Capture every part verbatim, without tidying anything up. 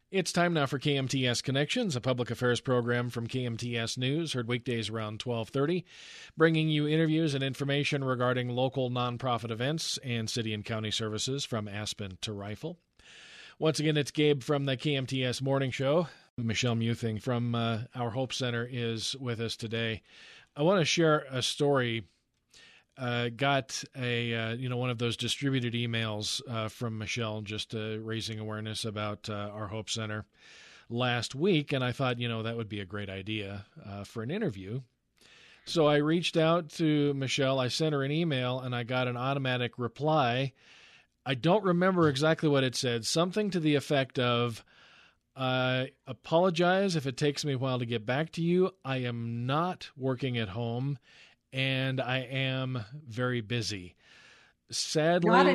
It's time now for K M T S Connections, a public affairs program from K M T S News, heard weekdays around twelve thirty, bringing you interviews and information regarding local nonprofit events and city and county services from Aspen to Rifle. Once again, it's Gabe from the K M T S Morning Show. Michelle Muthing from uh, our Hope Center is with us today. I want to share a story. Uh, got a uh, you know one of those distributed emails uh, from Michelle just uh, raising awareness about uh, our Hope Center last week, and I thought you know that would be a great idea uh, for an interview. So I reached out to Michelle. I sent her an email, and I got an automatic reply. I don't remember exactly what it said. Something to the effect of, "I apologize if it takes me a while to get back to you. I am not working at home, and I am very busy." Sadly, not a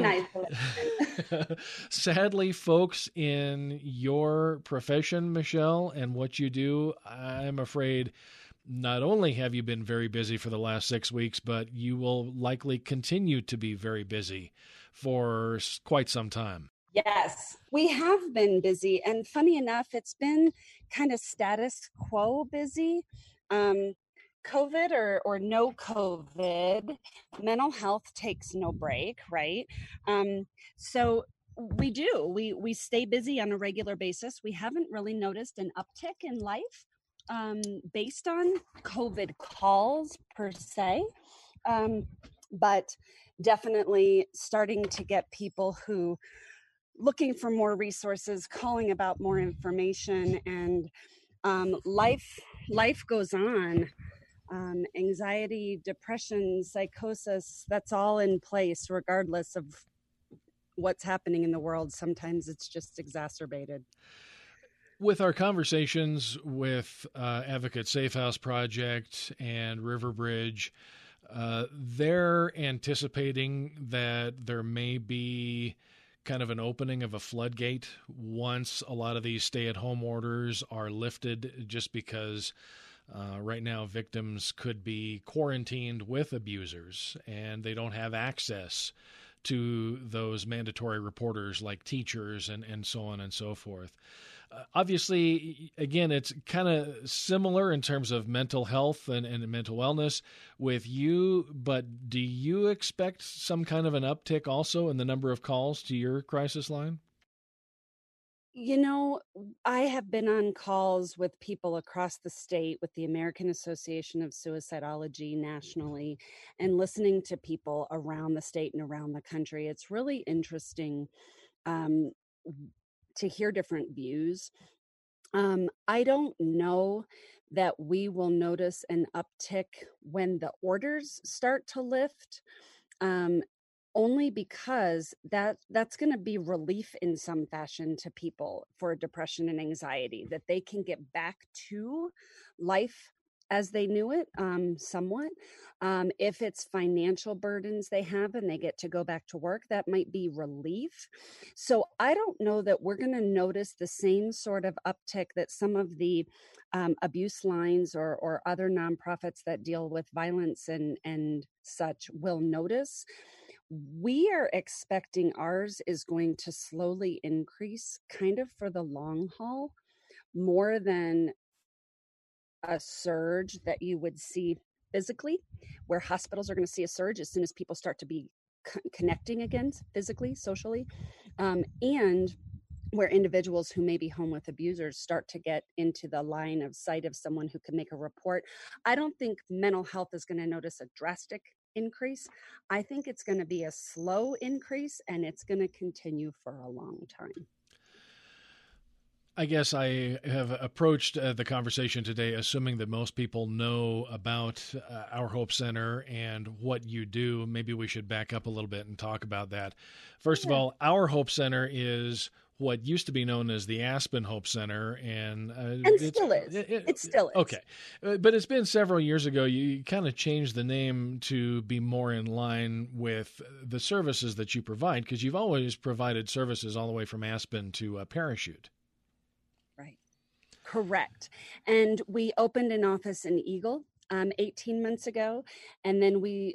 nice sadly, folks, in your profession, Michelle, and what you do, I'm afraid not only have you been very busy for the last six weeks, but you will likely continue to be very busy for quite some time. Yes, we have been busy. And funny enough, it's been kind of status quo busy. Um, COVID or, or no COVID, mental health takes no break, right? Um, so we do, we, we stay busy on a regular basis. We haven't really noticed an uptick in life um, based on COVID calls per se, um, but definitely starting to get people who looking for more resources, calling about more information, and um, life life goes on. Um, anxiety, depression, psychosis, that's all in place regardless of what's happening in the world. Sometimes it's just exacerbated. With our conversations with uh, Advocate Safe House Project and Riverbridge, uh, they're anticipating that there may be kind of an opening of a floodgate once a lot of these stay-at-home orders are lifted, just because Uh, right now, victims could be quarantined with abusers, and they don't have access to those mandatory reporters like teachers and, and so on and so forth. Uh, obviously, again, it's kind of similar in terms of mental health and, and mental wellness with you, but do you expect some kind of an uptick also in the number of calls to your crisis line? You know, I have been on calls with people across the state, with the American Association of Suicidology nationally, and listening to people around the state and around the country. It's really interesting um, to hear different views. Um, I don't know that we will notice an uptick when the orders start to lift. Um, only because that that's going to be relief in some fashion to people for depression and anxiety, that they can get back to life as they knew it, um, somewhat. Um, if it's financial burdens they have and they get to go back to work, that might be relief. So I don't know that we're going to notice the same sort of uptick that some of the um, abuse lines or, or other nonprofits that deal with violence and, and such will notice. We are expecting ours is going to slowly increase kind of for the long haul, more than a surge that you would see physically, where hospitals are going to see a surge as soon as people start to be co- connecting again physically, socially, um, and where individuals who may be home with abusers start to get into the line of sight of someone who can make a report. I don't think mental health is going to notice a drastic increase. I think it's going to be a slow increase, and it's going to continue for a long time. I guess I have approached uh, the conversation today assuming that most people know about uh, our Hope Center and what you do. Maybe we should back up a little bit and talk about that. First yeah. of all, our Hope Center is what used to be known as the Aspen Hope Center, and uh, and it's, still is. It, it, it still is. Okay, uh, but it's been several years ago. You kind of changed the name to be more in line with the services that you provide, because you've always provided services all the way from Aspen to uh, Parachute. Right. Correct. And we opened an office in Eagle um, eighteen months ago, and then we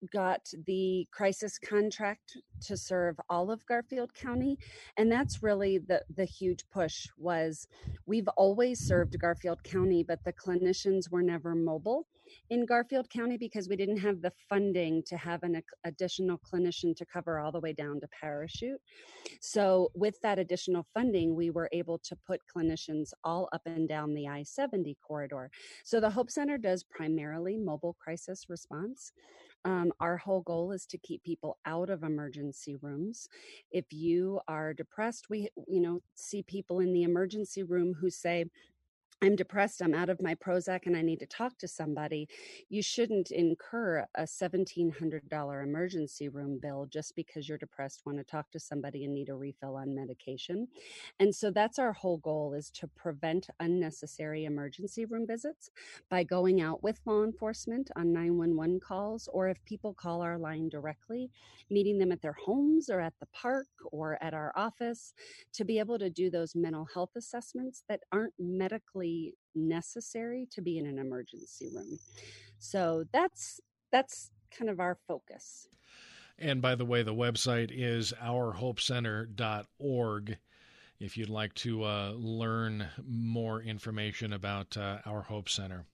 got the crisis contract to serve all of Garfield County. And that's really the, the huge push was we've always served Garfield County, but the clinicians were never mobile in Garfield County because we didn't have the funding to have an additional clinician to cover all the way down to Parachute. So with that additional funding, we were able to put clinicians all up and down the I seventy corridor. So the Hope Center does primarily mobile crisis response. Um, our whole goal is to keep people out of emergency rooms. If you are depressed, we, you know, see people in the emergency room who say, I'm depressed, I'm out of my Prozac, and I need to talk to somebody. You shouldn't incur a seventeen hundred dollars emergency room bill just because you're depressed, want to talk to somebody and need a refill on medication. And so that's our whole goal, is to prevent unnecessary emergency room visits by going out with law enforcement on nine one one calls, or if people call our line directly, meeting them at their homes or at the park or at our office to be able to do those mental health assessments that aren't medically necessary to be in an emergency room. So that's that's kind of our focus. And by the way, the website is our hope center dot org if you'd like to uh, learn more information about uh, Our Hope Center.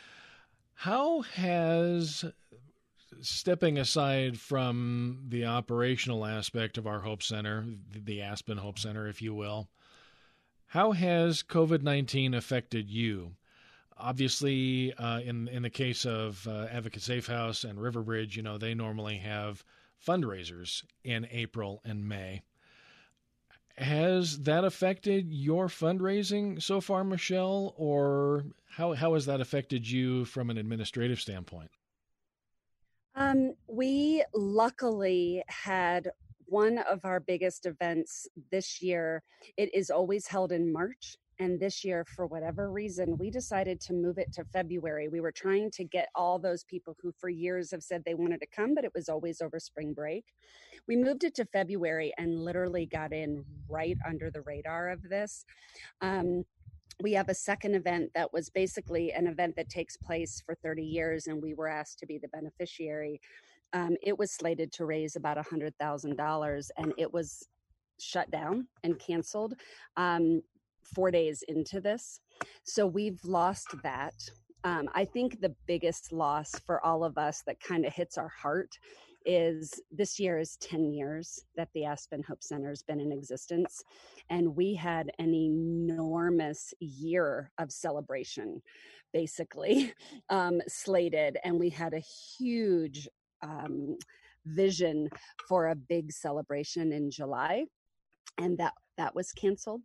How has, stepping aside from the operational aspect of Our Hope Center, the Aspen Hope Center, if you will, how has COVID nineteen affected you? Obviously, uh, in in the case of uh, Advocate Safe House and Riverbridge, you know, they normally have fundraisers in April and May. Has that affected your fundraising so far, Michelle, or how how has that affected you from an administrative standpoint? Um, we luckily had one of our biggest events this year. It is always held in March. And this year, for whatever reason, we decided to move it to February. We were trying to get all those people who for years have said they wanted to come, but it was always over spring break. We moved it to February and literally got in right under the radar of this. Um, we have a second event that was basically an event that takes place for thirty years, and we were asked to be the beneficiary. Um, it was slated to raise about one hundred thousand dollars, and it was shut down and canceled um, four days into this. So we've lost that. Um, I think the biggest loss for all of us that kind of hits our heart is this year is ten years that the Aspen Hope Center has been in existence. And we had an enormous year of celebration, basically, um, slated. And we had a huge um, vision for a big celebration in July. And that, that was canceled.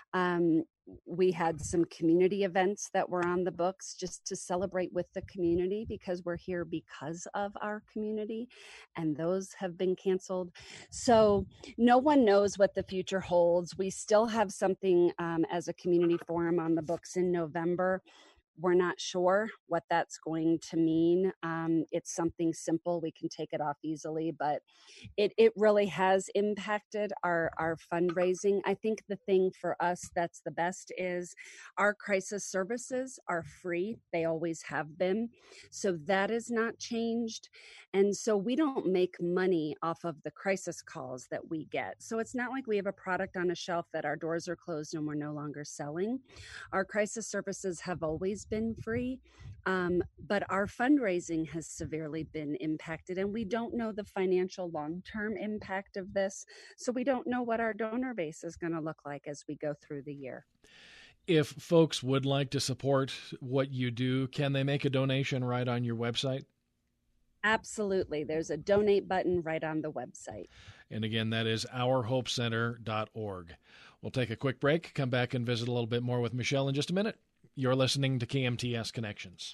Um, we had some community events that were on the books just to celebrate with the community because we're here because of our community, and those have been canceled. So no one knows what the future holds. We still have something um, as a community forum on the books in November. We're not sure what that's going to mean. Um, it's something simple. We can take it off easily, but it, it really has impacted our, our fundraising. I think the thing for us that's the best is our crisis services are free. They always have been. So that is not changed. And so we don't make money off of the crisis calls that we get. So it's not like we have a product on a shelf that our doors are closed and we're no longer selling. Our crisis services have always been free, um, but our fundraising has severely been impacted, and we don't know the financial long-term impact of this. So we don't know what our donor base is going to look like as we go through the year. If folks would like to support what you do, can they make a donation right on your website? Absolutely. There's a donate button right on the website. And again, that is our hope center dot org. We'll take a quick break, come back and visit a little bit more with Michelle in just a minute. You're listening to K M T S Connections.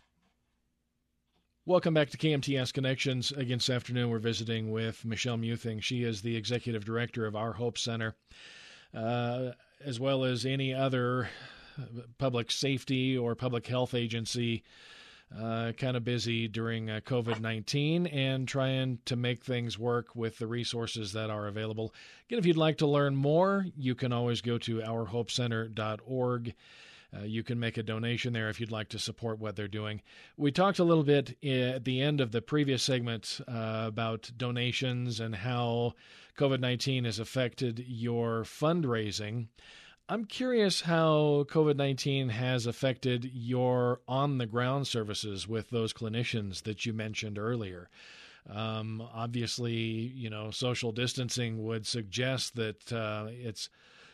Welcome back to K M T S Connections. Again, this afternoon, we're visiting with Michelle Muthing. She is the executive director of Our Hope Center, uh, as well as any other public safety or public health agency uh, kind of busy during uh, COVID nineteen and trying to make things work with the resources that are available. Again, if you'd like to learn more, you can always go to our hope center dot org. Uh, you can make a donation there if you'd like to support what they're doing. We talked a little bit at the end of the previous segment uh, about donations and how COVID nineteen has affected your fundraising. I'm curious how COVID nineteen has affected your on-the-ground services with those clinicians that you mentioned earlier. Um, obviously, you know, social distancing would suggest that uh, it's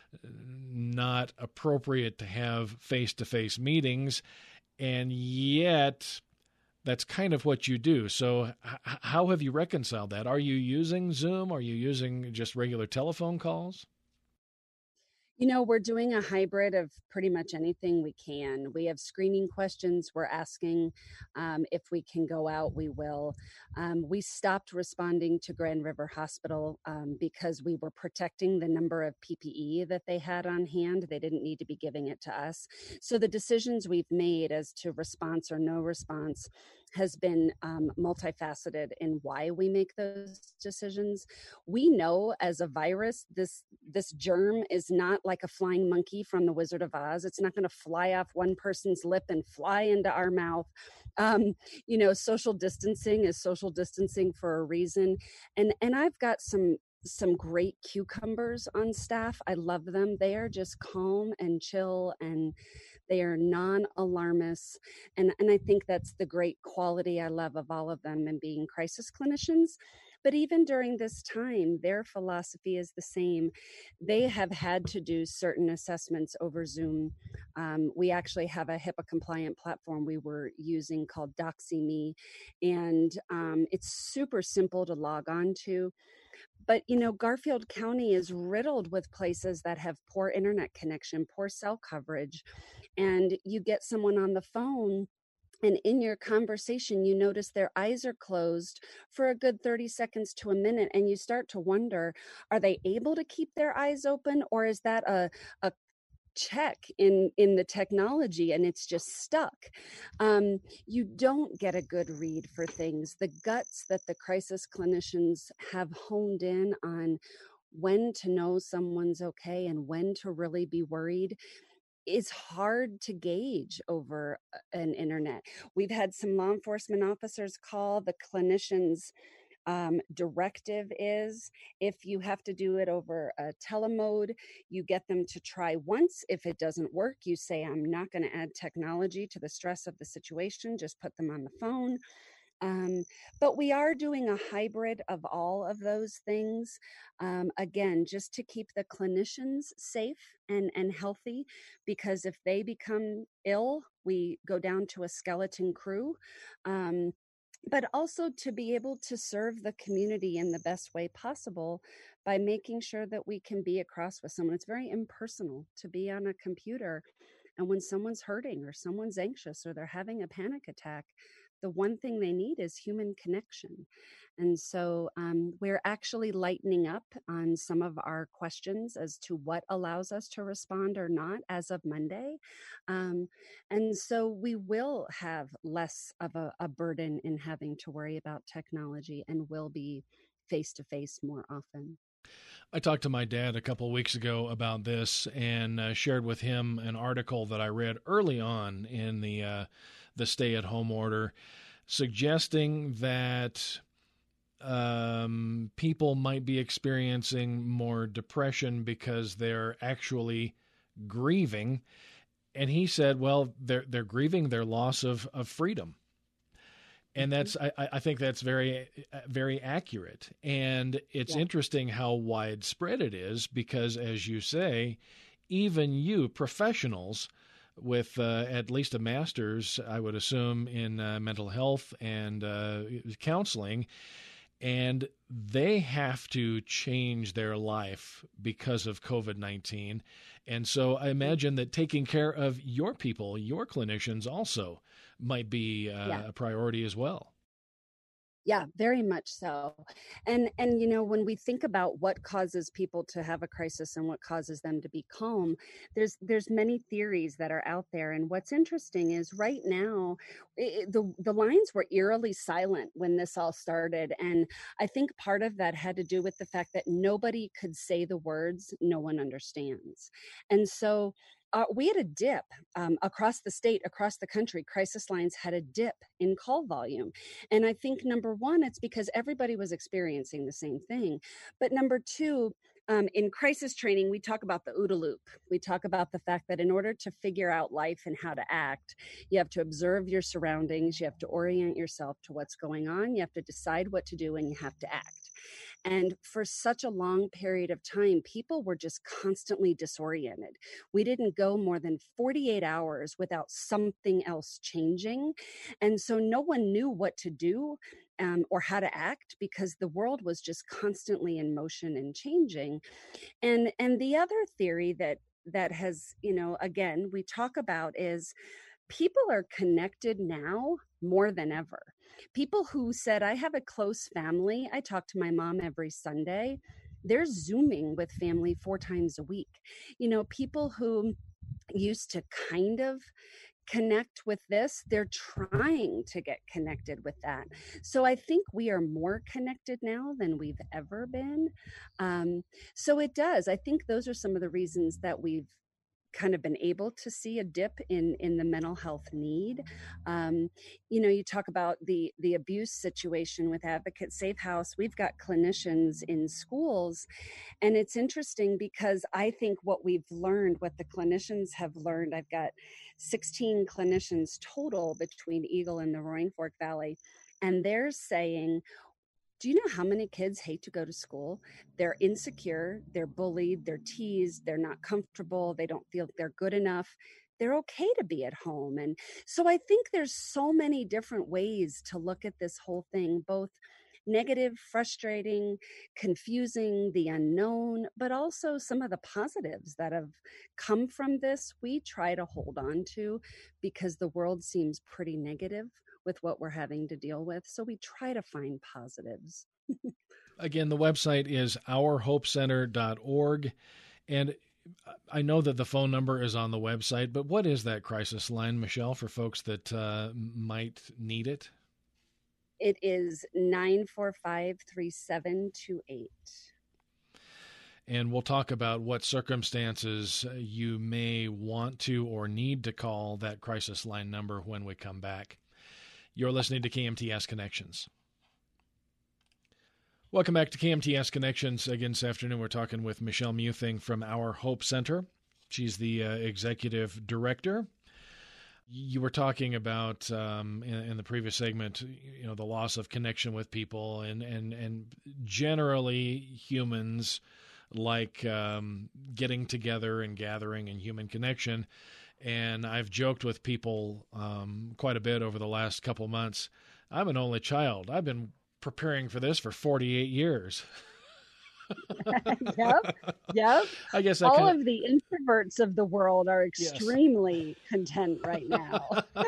not appropriate to have face-to-face meetings, and yet that's kind of what you do. So h- how have you reconciled that? Are you using Zoom? Are you using just regular telephone calls? You know, we're doing a hybrid of pretty much anything we can. We have screening questions we're asking. Um, if we can go out, we will. Um, we stopped responding to Grand River Hospital um, because we were protecting the number of P P E that they had on hand. They didn't need to be giving it to us. So the decisions we've made as to response or no response has been um, multifaceted in why we make those decisions. We know as a virus, this this germ is not like a flying monkey from the Wizard of Oz. It's not going to fly off one person's lip and fly into our mouth. Um, you know, social distancing is social distancing for a reason. And and I've got some some great cucumbers on staff. I love them. They are just calm and chill, and they are non-alarmists. And, and I think that's the great quality I love of all of them and being crisis clinicians. But even during this time, their philosophy is the same. They have had to do certain assessments over Zoom. Um, we actually have a HIPAA compliant platform we were using called DoxyMe, and um, it's super simple to log on to. But, you know, Garfield County is riddled with places that have poor internet connection, poor cell coverage. And you get someone on the phone, and in your conversation, you notice their eyes are closed for a good thirty seconds to a minute. And you start to wonder, are they able to keep their eyes open? Or is that a, a check in in the technology and it's just stuck? Um, you don't get a good read for things. The guts that the crisis clinicians have honed in on when to know someone's okay and when to really be worried is hard to gauge over an internet. We've had some law enforcement officers call. The clinicians um, directive is if you have to do it over a telemode, you get them to try once. If it doesn't work, you say, I'm not going to add technology to the stress of the situation, just put them on the phone. Um, but we are doing a hybrid of all of those things. Um, again, just to keep the clinicians safe and, and healthy, because if they become ill, we go down to a skeleton crew. Um, but also to be able to serve the community in the best way possible by making sure that we can be across with someone. It's very impersonal to be on a computer. And when someone's hurting or someone's anxious or they're having a panic attack, the one thing they need is human connection. And so um, we're actually lightening up on some of our questions as to what allows us to respond or not as of Monday. Um, and so we will have less of a, a burden in having to worry about technology and will be face to face more often. I talked to my dad a couple of weeks ago about this and uh, shared with him an article that I read early on in the uh, the stay-at-home order, suggesting that um, people might be experiencing more depression because they're actually grieving. And he said, well, they're they're grieving their loss of, of freedom. And that's, I, I think that's very, very accurate. And it's Yeah. interesting how widespread it is because, as you say, even you professionals with uh, at least a master's, I would assume, in uh, mental health and uh, counseling, and they have to change their life because of COVID nineteen. And so I imagine that taking care of your people, your clinicians also might be uh, Yeah. a priority as well. Yeah, very much so. And and you know, when we think about what causes people to have a crisis and what causes them to be calm, there's there's many theories that are out there. And what's interesting is right now, i the the lines were eerily silent when this all started. And I think part of that had to do with the fact that nobody could say the words no one understands. And so uh, we had a dip um, across the state, across the country. Crisis lines had a dip in call volume. And I think number one, it's because everybody was experiencing the same thing. But number two, Um, in crisis training, we talk about the OODA loop. We talk about the fact that in order to figure out life and how to act, you have to observe your surroundings, you have to orient yourself to what's going on, you have to decide what to do, and you have to act. And for such a long period of time, people were just constantly disoriented. We didn't go more than forty-eight hours without something else changing. And so no one knew what to do um, or how to act because the world was just constantly in motion and changing. And and the other theory that that has, you know, again, we talk about is people are connected now more than ever. People who said, I have a close family. I talk to my mom every Sunday. They're Zooming with family four times a week. You know, people who used to kind of connect with this, they're trying to get connected with that. So I think we are more connected now than we've ever been. Um, so it does. I think those are some of the reasons that we've kind of been able to see a dip in in the mental health need. Um, you know, you talk about the the abuse situation with Advocate Safe House. We've got clinicians in schools, and it's interesting because I think what we've learned, what the clinicians have learned, I've got sixteen clinicians total between Eagle and the Roaring Fork Valley, and they're saying, do you know how many kids hate to go to school? They're insecure, they're bullied, they're teased, they're not comfortable, they don't feel they're good enough. They're okay to be at home. And so I think there's so many different ways to look at this whole thing, both negative, frustrating, confusing, the unknown, but also some of the positives that have come from this we try to hold on to because the world seems pretty negative with what we're having to deal with. So we try to find positives. Again, the website is our hope center dot org. And I know that the phone number is on the website, but what is that crisis line, Michelle, for folks that uh, might need it? It is nine four five, three seven two eight. And we'll talk about what circumstances you may want to or need to call that crisis line number when we come back. You're listening to K M T S Connections. Welcome back to K M T S Connections. Again, this afternoon, we're talking with Michelle Muthing from Our Hope Center. She's the uh, executive director. You were talking about um, in, in the previous segment, you know, the loss of connection with people, and and and generally humans like um, getting together and gathering and human connection. And I've joked with people um, quite a bit over the last couple months. I'm an only child. I've been preparing for this for forty-eight years. Yep, yep. I guess I all kinda... of the introverts of the world are extremely yes. content right now.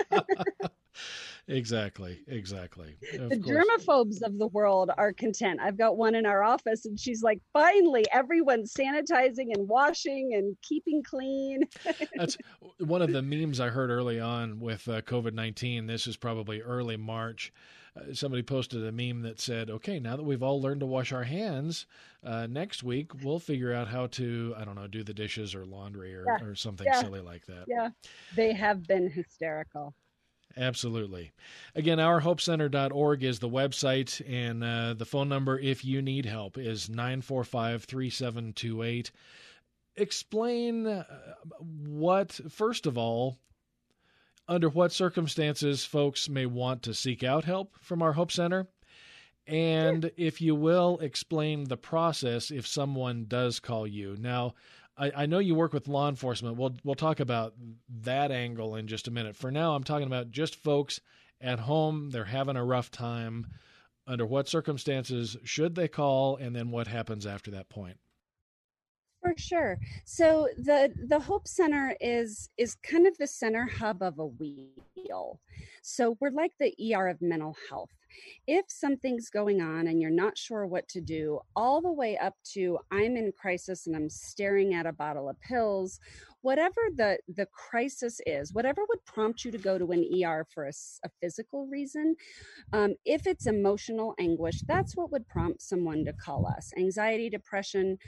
Exactly, exactly. Of the course. Germaphobes of the world are content. I've got one in our office, and she's like, finally, everyone's sanitizing and washing and keeping clean. That's one of the memes I heard early on with uh, COVID nineteen. This is probably early March. Uh, somebody posted a meme that said, okay, now that we've all learned to wash our hands, uh, next week we'll figure out how to, I don't know, do the dishes or laundry or, yeah. or something yeah. silly like that. Yeah, they have been hysterical. Absolutely. Again, our hope center dot org is the website, and uh, the phone number, if you need help, is nine four five, three seven two eight. Explain uh, what, first of all, under what circumstances folks may want to seek out help from our Hope Center, and sure. if you will, explain the process if someone does call you. Now, I, I know you work with law enforcement. We'll we'll talk about that angle in just a minute. For now, I'm talking about just folks at home. They're having a rough time. Under what circumstances should they call, and then what happens after that point? For sure. So the the Hope Center is is kind of the center hub of a wheel. So we're like the E R of mental health. If something's going on and you're not sure what to do, all the way up to I'm in crisis and I'm staring at a bottle of pills, whatever the, the crisis is, whatever would prompt you to go to an E R for a, a physical reason, um, if it's emotional anguish, that's what would prompt someone to call us. Anxiety, depression,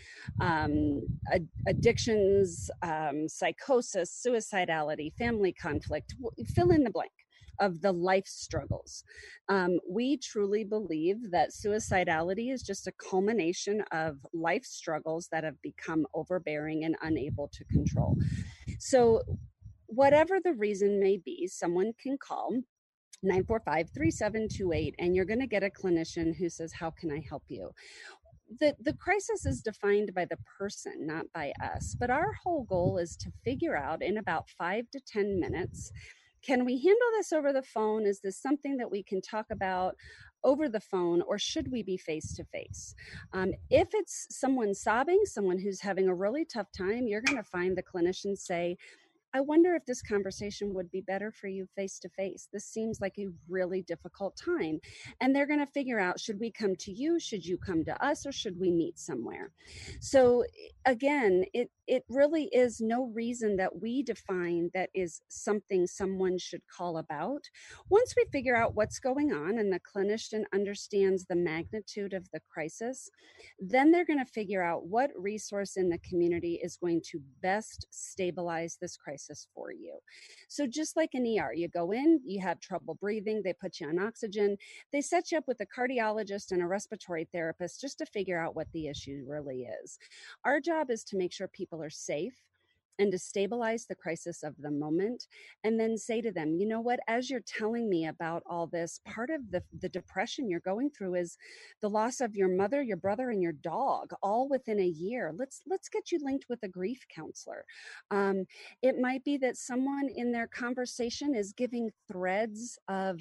um, ad- addictions, um, psychosis, suicidality, family conflict, fill in the blank of the life struggles. Um, we truly believe that suicidality is just a culmination of life struggles that have become overbearing and unable to control. So whatever the reason may be, someone can call nine four five, three seven two eight, and you're going to get a clinician who says, how can I help you? The, the crisis is defined by the person, not by us. But our whole goal is to figure out in about five to ten minutes, can we handle this over the phone? Is this something that we can talk about over the phone, or should we be face to face? Um, if it's someone sobbing, someone who's having a really tough time, you're going to find the clinician say, I wonder if this conversation would be better for you face to face. This seems like a really difficult time. And they're going to figure out, should we come to you? Should you come to us? Or should we meet somewhere? So again, it, it really is no reason that we define that is something someone should call about. Once we figure out what's going on and the clinician understands the magnitude of the crisis, then they're going to figure out what resource in the community is going to best stabilize this crisis for you. So just like an E R, you go in, you have trouble breathing, they put you on oxygen, they set you up with a cardiologist and a respiratory therapist just to figure out what the issue really is. Our job is to make sure people are safe and to stabilize the crisis of the moment, and then say to them, you know what, as you're telling me about all this, part of the, the depression you're going through is the loss of your mother, your brother, and your dog, all within a year. Let's let's get you linked with a grief counselor. Um, it might be that someone in their conversation is giving threads of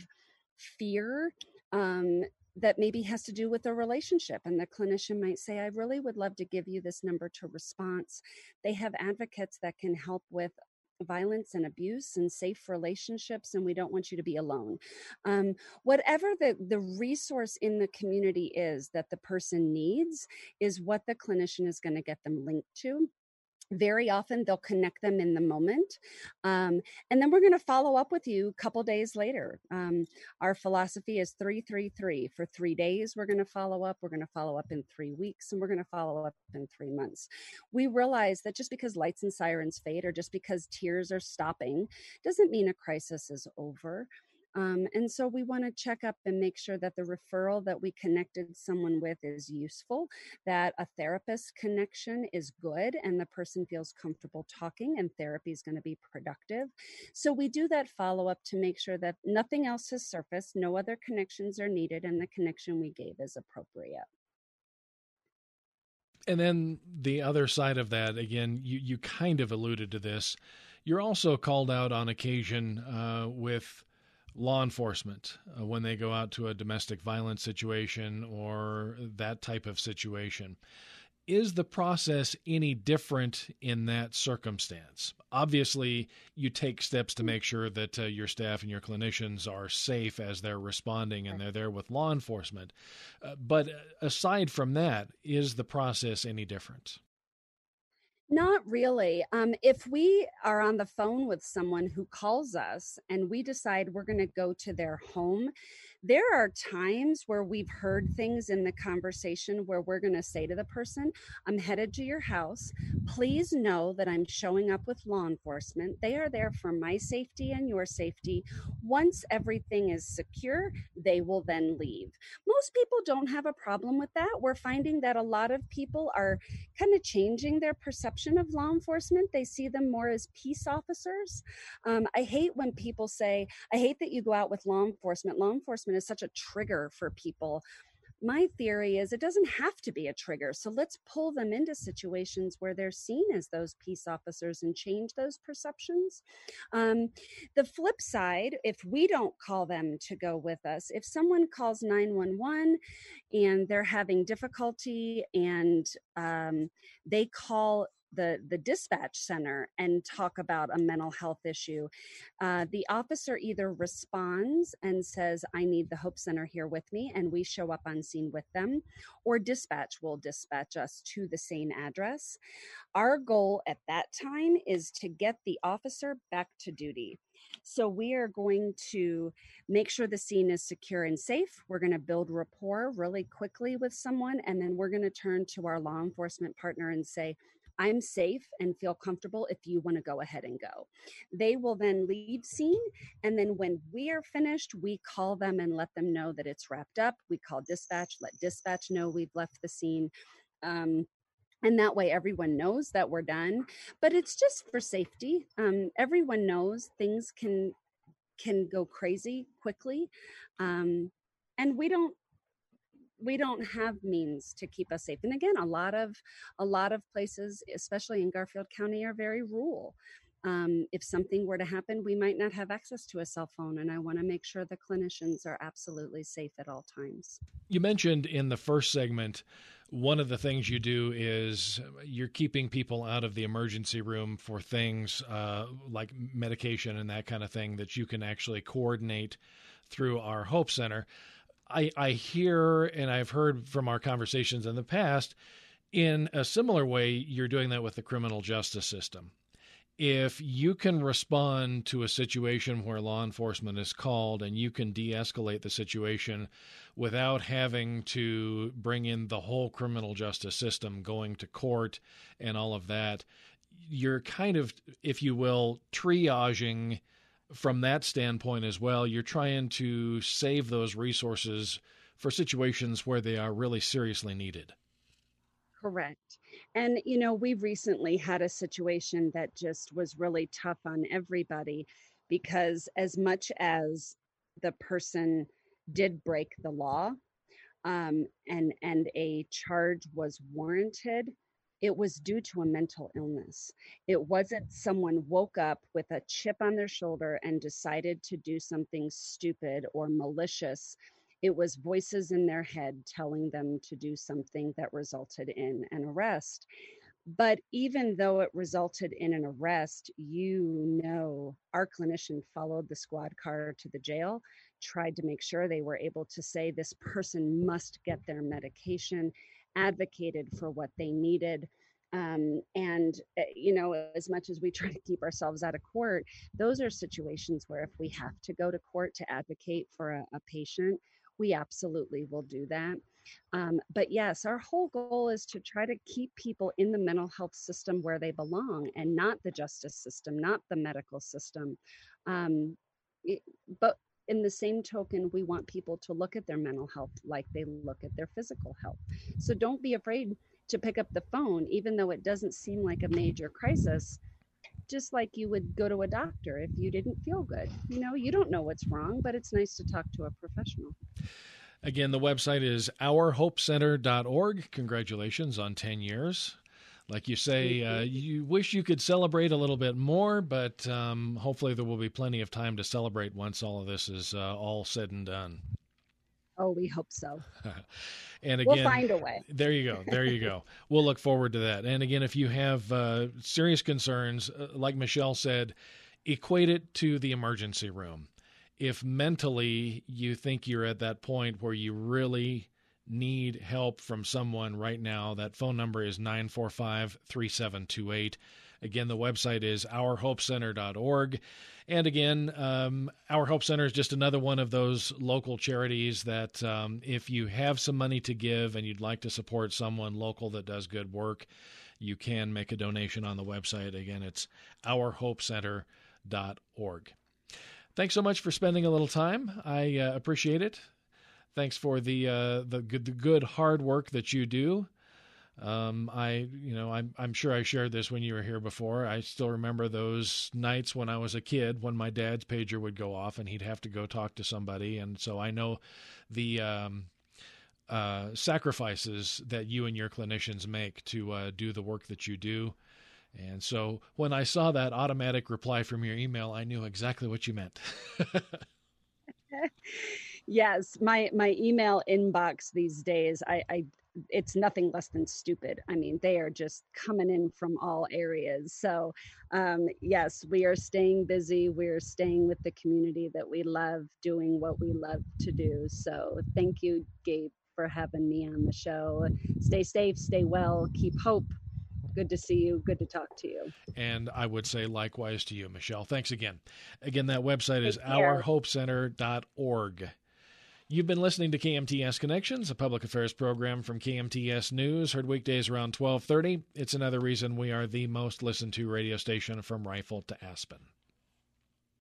fear, um, that maybe has to do with a relationship. And the clinician might say, I really would love to give you this number to response. They have advocates that can help with violence and abuse and safe relationships, and we don't want you to be alone. Um, whatever the, the resource in the community is that the person needs is what the clinician is going to get them linked to. Very often they'll connect them in the moment. Um, and then we're going to follow up with you a couple days later. Um, our philosophy is three, three, three. For three days, we're going to follow up. We're going to follow up in three weeks, and we're going to follow up in three months. We realize that just because lights and sirens fade or just because tears are stopping doesn't mean a crisis is over. Um, and so we want to check up and make sure that the referral that we connected someone with is useful, that a therapist connection is good and the person feels comfortable talking and therapy is going to be productive. So we do that follow-up to make sure that nothing else has surfaced, no other connections are needed, and the connection we gave is appropriate. And then the other side of that, again, you, you kind of alluded to this. You're also called out on occasion uh, with law enforcement uh, when they go out to a domestic violence situation or that type of situation. Is the process any different in that circumstance? Obviously, you take steps to make sure that uh, your staff and your clinicians are safe as they're responding and they're there with law enforcement. Uh, but aside from that, is the process any different? Not really. Um, if we are on the phone with someone who calls us and we decide we're going to go to their home, there are times where we've heard things in the conversation where we're going to say to the person, I'm headed to your house. Please know that I'm showing up with law enforcement. They are there for my safety and your safety. Once everything is secure, they will then leave. Most people don't have a problem with that. We're finding that a lot of people are kind of changing their perception of law enforcement. They see them more as peace officers. Um, I hate when people say, I hate that you go out with law enforcement. Law enforcement is such a trigger for people. My theory is it doesn't have to be a trigger. So let's pull them into situations where they're seen as those peace officers and change those perceptions. Um, the flip side, if we don't call them to go with us, if someone calls nine one one and they're having difficulty and um, they call the, the dispatch center and talk about a mental health issue. Uh, the officer either responds and says, I need the Hope Center here with me, and we show up on scene with them, or dispatch will dispatch us to the same address. Our goal at that time is to get the officer back to duty. So we are going to make sure the scene is secure and safe. We're going to build rapport really quickly with someone, and then we're going to turn to our law enforcement partner and say, I'm safe and feel comfortable if you want to go ahead and go. They will then leave scene, and then when we are finished, we call them and let them know that it's wrapped up. We call dispatch, let dispatch know we've left the scene. Um, And that way everyone knows that we're done, but it's just for safety. Um, everyone knows things can can go crazy quickly. Um, and we don't we don't have means to keep us safe. And again, a lot of a lot of places, especially in Garfield County, are very rural. Um, if something were to happen, we might not have access to a cell phone, and I want to make sure the clinicians are absolutely safe at all times. You mentioned in the first segment, one of the things you do is you're keeping people out of the emergency room for things uh, like medication and that kind of thing that you can actually coordinate through our Hope Center. I, I hear, and I've heard from our conversations in the past, in a similar way, you're doing that with the criminal justice system. If you can respond to a situation where law enforcement is called and you can de-escalate the situation without having to bring in the whole criminal justice system, going to court and all of that, you're kind of, if you will, triaging from that standpoint as well. You're trying to save those resources for situations where they are really seriously needed. Correct. And, you know, we recently had a situation that just was really tough on everybody, because as much as the person did break the law, um, and, and a charge was warranted, it was due to a mental illness. It wasn't someone woke up with a chip on their shoulder and decided to do something stupid or malicious. It was voices in their head telling them to do something that resulted in an arrest. But even though it resulted in an arrest, you know, our clinician followed the squad car to the jail, tried to make sure they were able to say this person must get their medication, advocated for what they needed. Um, and, uh, you know, as much as we try to keep ourselves out of court, those are situations where if we have to go to court to advocate for a, a patient, we absolutely will do that. Um, but yes, our whole goal is to try to keep people in the mental health system where they belong, and not the justice system, not the medical system. Um, it, but in the same token, we want people to look at their mental health like they look at their physical health. So don't be afraid to pick up the phone, even though it doesn't seem like a major crisis. Just like you would go to a doctor if you didn't feel good. You know, you don't know what's wrong, but it's nice to talk to a professional. Again, the website is our hope center dot org. Congratulations on ten years. Like you say, uh, you wish you could celebrate a little bit more, but um, hopefully there will be plenty of time to celebrate once all of this is uh, all said and done. Oh, we hope so. And again, we'll find a way. There you go. There you go. We'll look forward to that. And again, if you have uh, serious concerns, uh, like Michelle said, equate it to the emergency room. If mentally you think you're at that point where you really need help from someone right now, that phone number is nine four five, three seven two eight. Again, the website is our hope center dot org. And again, um, Our Hope Center is just another one of those local charities that um, if you have some money to give and you'd like to support someone local that does good work, you can make a donation on the website. Again, it's our hope center dot org. Thanks so much for spending a little time. I uh, appreciate it. Thanks for the uh, the good the good hard work that you do. Um, I, you know, I'm, I'm sure I shared this when you were here before. I still remember those nights when I was a kid when my dad's pager would go off and he'd have to go talk to somebody. And so I know the um, uh, sacrifices that you and your clinicians make to uh, do the work that you do. And so when I saw that automatic reply from your email, I knew exactly what you meant. Yes, my my email inbox these days, I, I it's nothing less than stupid. I mean, they are just coming in from all areas. So um, yes, we are staying busy. We're staying with the community that we love, doing what we love to do. So thank you, Gabe, for having me on the show. Stay safe, stay well, keep hope. Good to see you. Good to talk to you. And I would say likewise to you, Michelle. Thanks again. Again, that website is Take care. our hope center dot org. You've been listening to K M T S Connections, a public affairs program from K M T S News, heard weekdays around twelve thirty. It's another reason we are the most listened to radio station from Rifle to Aspen.